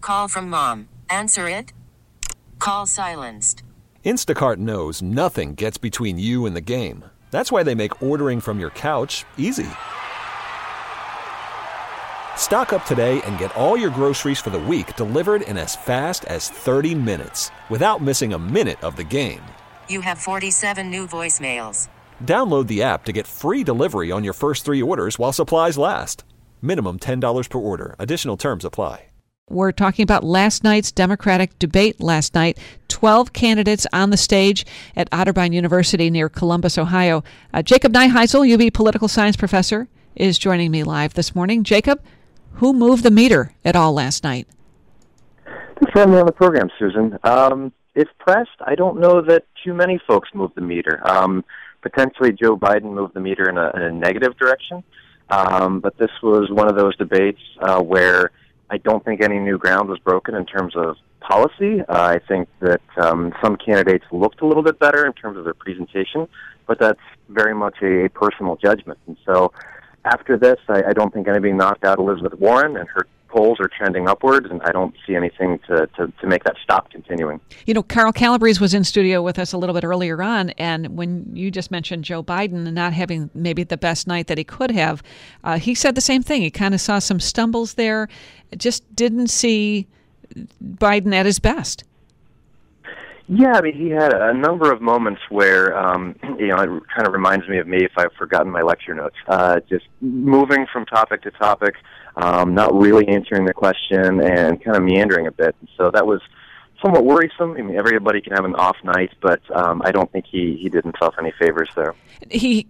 Call from mom. Answer it. Call silenced. Instacart knows nothing gets between you and the game. That's why they make ordering from your couch easy. Stock up today and get all your groceries for the week delivered in as fast as 30 minutes without missing a minute of the game. You have 47 new voicemails. Download the app to get free delivery on your first 3 orders while supplies last. Minimum $10 per order. Additional terms apply. We're talking about last night's Democratic debate last night. 12 candidates on the stage at Otterbein University near Columbus, Ohio. Jacob Neiheisel, UB political science professor, is joining me live this morning. Jacob, who moved the meter at all last night? Thanks for having me on the program, Susan. If pressed, I don't know that too many folks moved the meter. Potentially Joe Biden moved the meter in a negative direction. But this was one of those debates where I don't think any new ground was broken in terms of policy. I think that some candidates looked a little bit better in terms of their presentation, but that's very much a personal judgment. And so after this, I don't think anybody knocked out Elizabeth Warren, and her polls are trending upwards, and I don't see anything to make that stop continuing. You know, Carl Calabrese was in studio with us a little bit earlier on, and when you just mentioned Joe Biden and not having maybe the best night that he could have, he said the same thing. He kind of saw some stumbles there, just didn't see Biden at his best. Yeah, I mean, he had a number of moments where, it kind of reminds me of me if I've forgotten my lecture notes. Just moving from topic to topic, not really answering the question, and kind of meandering a bit. So that was somewhat worrisome. I mean, everybody can have an off night, but I don't think he did himself any favors there. He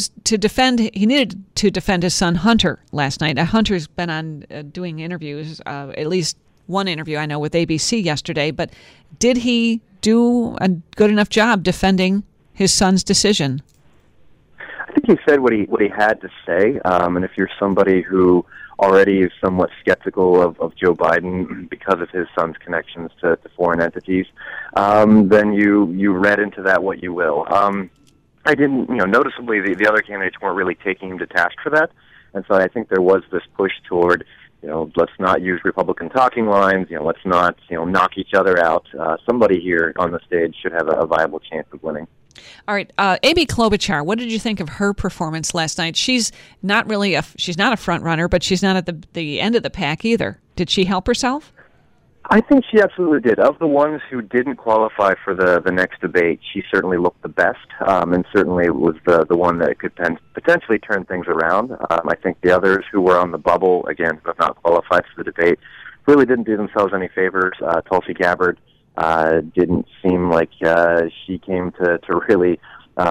needed to defend his son Hunter last night. Hunter's been on doing interviews, at least one interview I know with ABC yesterday, but did he do a good enough job defending his son's decision? I think he said what he had to say, and if you're somebody who already is somewhat skeptical of Joe Biden because of his son's connections to foreign entities, then you read into that what you will. I didn't, noticeably the other candidates weren't really taking him to task for that, and so I think there was this push toward, let's not use Republican talking lines, let's not, knock each other out. Somebody here on the stage should have a viable chance of winning. All right, Amy Klobuchar, what did you think of her performance last night? She's not a front runner, but she's not at the end of the pack either. Did she help herself? I think she absolutely did. Of the ones who didn't qualify for the next debate, she certainly looked the best, and certainly was the one that could potentially turn things around. I think the others who were on the bubble, again, who have not qualified for the debate, really didn't do themselves any favors. Tulsi Gabbard didn't seem like she came to really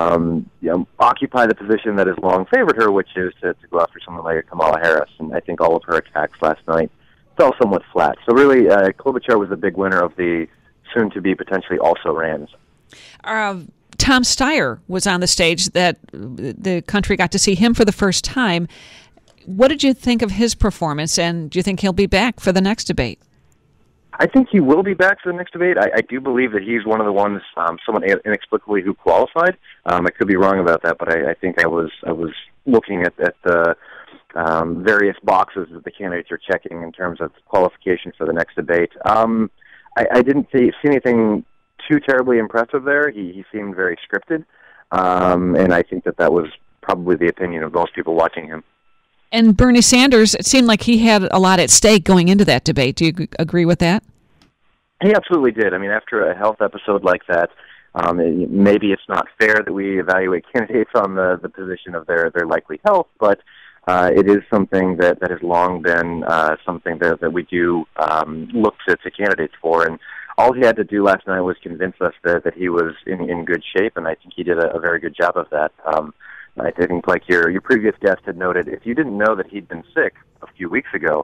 occupy the position that has long favored her, which is to go after someone like Kamala Harris. And I think all of her attacks last night fell somewhat flat. So really, Klobuchar was the big winner of the soon-to-be potentially also-rans. Tom Steyer was on the stage that the country got to see him for the first time. What did you think of his performance, and do you think he'll be back for the next debate? I think he will be back for the next debate. I do believe that he's one of the ones, somewhat inexplicably, who qualified. I could be wrong about that, but I think I was looking at the various boxes that the candidates are checking in terms of qualification for the next debate. I didn't see anything too terribly impressive there. He seemed very scripted, and I think that was probably the opinion of most people watching him. And Bernie Sanders, it seemed like he had a lot at stake going into that debate. Do you agree with that? He absolutely did. I mean, after a health episode like that, maybe it's not fair that we evaluate candidates on the position of their likely health, but it is something that has long been something that we do look to candidates for. And all he had to do last night was convince us that he was in good shape, and I think he did a very good job of that. I think, like your previous guest had noted, if you didn't know that he'd been sick a few weeks ago,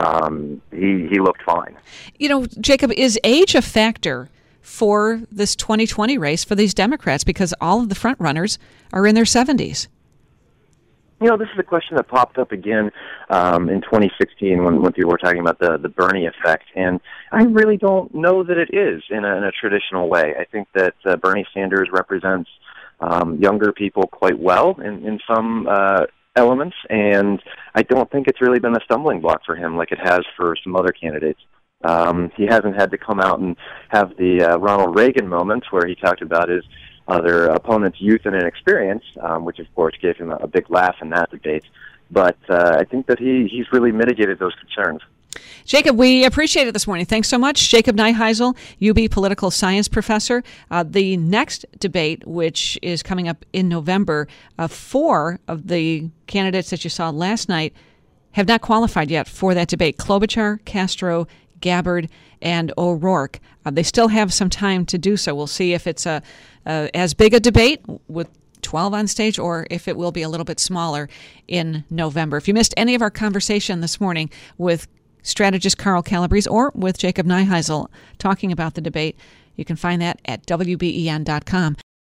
he looked fine. Jacob, is age a factor for this 2020 race for these Democrats? Because all of the front runners are in their 70s. This is a question that popped up again in 2016 when people were talking about the Bernie effect, and I really don't know that it is in a traditional way. I think that Bernie Sanders represents younger people quite well in some elements, and I don't think it's really been a stumbling block for him like it has for some other candidates. He hasn't had to come out and have the Ronald Reagan moments where he talked about his other opponent's youth and inexperience, which of course gave him a big laugh in that debate. But I think that he's really mitigated those concerns. Jacob, we appreciate it this morning. Thanks so much. Jacob Neiheisel, UB political science professor. The next debate, which is coming up in November, 4 of the candidates that you saw last night have not qualified yet for that debate. Klobuchar, Castro, Gabbard, and O'Rourke. They still have some time to do so. We'll see if it's as big a debate with 12 on stage or if it will be a little bit smaller in November. If you missed any of our conversation this morning with strategist Carl Calabrese or with Jacob Neiheisel talking about the debate, you can find that at WBEN.com.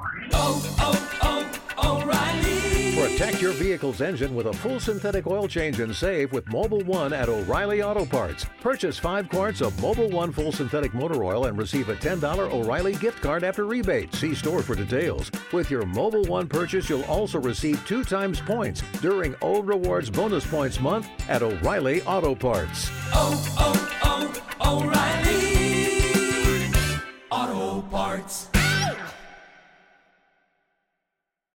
Protect your vehicle's engine with a full synthetic oil change and save with Mobil 1 at O'Reilly Auto Parts. Purchase 5 quarts of Mobil 1 full synthetic motor oil and receive a $10 O'Reilly gift card after rebate. See store for details. With your Mobil 1 purchase, you'll also receive 2 times points during O Rewards Bonus Points Month at O'Reilly Auto Parts. O'Reilly.